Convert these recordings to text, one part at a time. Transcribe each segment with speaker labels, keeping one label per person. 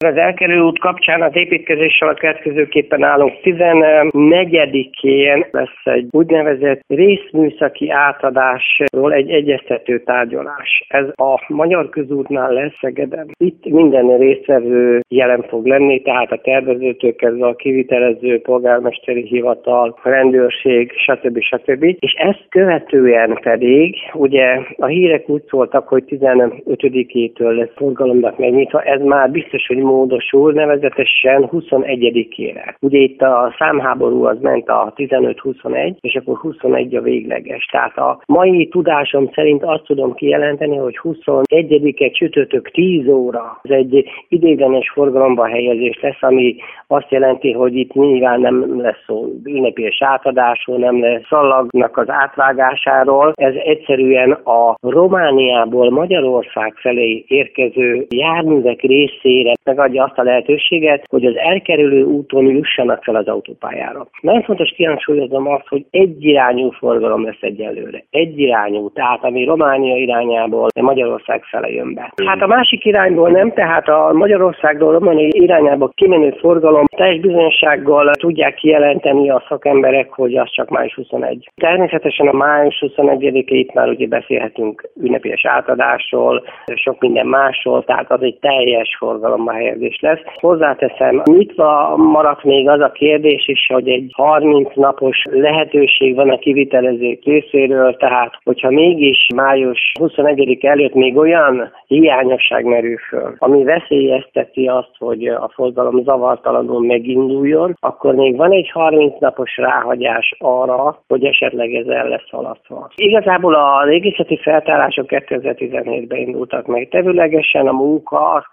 Speaker 1: Az elkerülő út kapcsán az építkezéssel a következőképpen állunk. 14-én lesz egy úgynevezett részműszaki átadásról egy egyeztető tárgyalás. Ez a Magyar Közútnál lesz Szegeden. Itt minden résztvevő jelen fog lenni, tehát a tervezőtől kezdve a kivitelező, polgármesteri hivatal, rendőrség, stb. És ezt követően pedig, ugye a hírek úgy szóltak, hogy 15-től lesz forgalomnak megnyitva, ez már biztos, hogy módosul, nevezetesen 21-ére. Ugye itt a számháború az ment a 15-21, és akkor 21 a végleges. Tehát a mai tudásom szerint azt tudom kijelenteni, hogy 21-e csütörtök 10 óra. Ez egy ideiglenes forgalomba helyezés lesz, ami azt jelenti, hogy itt nyilván nem lesz szó ünnepélyes átadásról, nem lesz szalagnak az átvágásáról. Ez egyszerűen a Romániából Magyarország felé érkező járművek részére megadja azt a lehetőséget, hogy az elkerülő úton jussanak fel az autópályára. Nagyon fontos kihangsúlyozom azt, hogy egyirányú forgalom lesz egyelőre. Egyirányú, tehát ami Románia irányából Magyarország fele jön be. Hát a másik irányból nem, tehát a Magyarországról Románia irányába kimenő forgalom teljes bizonyossággal tudják kijelenteni a szakemberek, hogy az csak május 21. Természetesen a május 21-itt már ugye beszélhetünk ünnepélyes átadásról, sok minden másról, tehát az egy teljes forgalomba helyezés lesz. Hozzáteszem, nyitva maradt még az a kérdés is, hogy egy 30 napos lehetőség van a kivitelezők részéről, tehát hogyha mégis május 21 előtt még olyan hiányosság merül föl, ami veszélyezteti azt, hogy a forgalom zavartalanul meginduljon, akkor még van egy 30 napos ráhagyás arra, hogy esetleg ez el lesz halasztva. Igazából a régészeti feltárások 2017-ben indultak meg. Tevőlegesen a munka az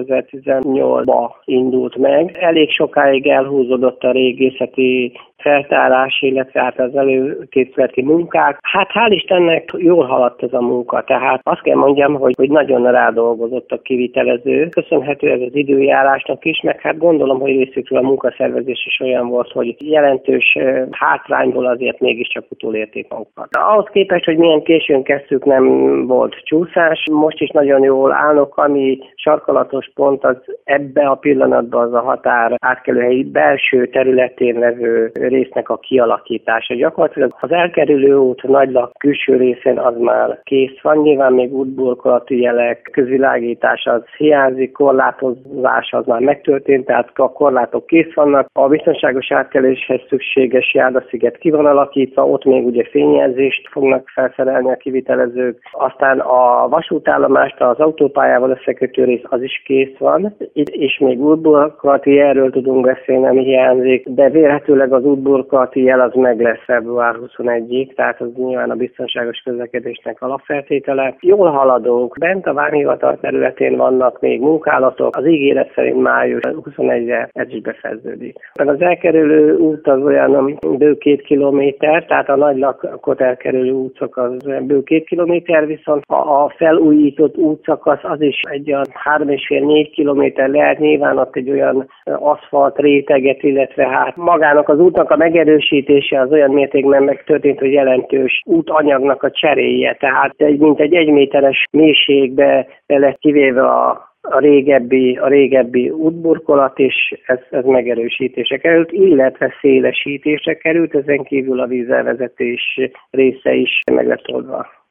Speaker 1: 2018-ba indult meg. Elég sokáig elhúzódott a régészeti feltárás, illetve hát az előkészületi munkák. Hát hál' Istennek jól haladt ez a munka, tehát azt kell mondjam, hogy nagyon rádolgozott a kivitelező. Köszönhető ez az időjárásnak is, meg hát gondolom, hogy részükről a munkaszervezés is olyan volt, hogy jelentős hátrányból azért mégiscsak utolérték magukat. Ahhoz képest, hogy milyen későn kezdtük, nem volt csúszás. Most is nagyon jól állnak, ami sarkalatos pont az ebbe a pillanatban az a határ átkelőhelyi belső területén levő résznek a kialakítása. Gyakorlatilag az elkerülő út Nagylak külső részén az már kész van, nyilván még útburkolati jelek, közvilágítás az hiányzik, korlátozás az már megtörtént, tehát a korlátok kész vannak. A biztonságos átkeléshez szükséges járdasziget ki van alakítva, ott még ugye fényjelzést fognak felszerelni a kivitelezők. Aztán a vasútállomást az autópályával összekötő rész az is kész van. Itt is még útburkolati jelről tudunk beszélni, ami hiányzik, de vélhetőleg az útburkolati jel az meg lesz február 21-ig, tehát az nyilván a biztonságos közlekedésnek alapfeltétele. Jól haladunk, bent a vámhivatal területén vannak még munkálatok, az ígéret szerint május 21-re ez is befejeződik. Az elkerülő út az olyan bő 2 kilométer, tehát a Nagylakot elkerülő útszakasz az bő 2 kilométer, viszont a felújított útszakasz az is egy olyan 3,5-4 kilométer lehet, nyilván ott egy olyan aszfalt réteget, illetve hát magának az útnak a megerősítése az olyan mértékben megtörtént, hogy jelentős útanyagnak a cseréje, tehát mint egy 1 méteres mélységbe lett kivéve a régebbi útburkolat, és ez megerősítése került, illetve szélesítése került, ezen kívül a vízelvezetés része is meg lett oldva.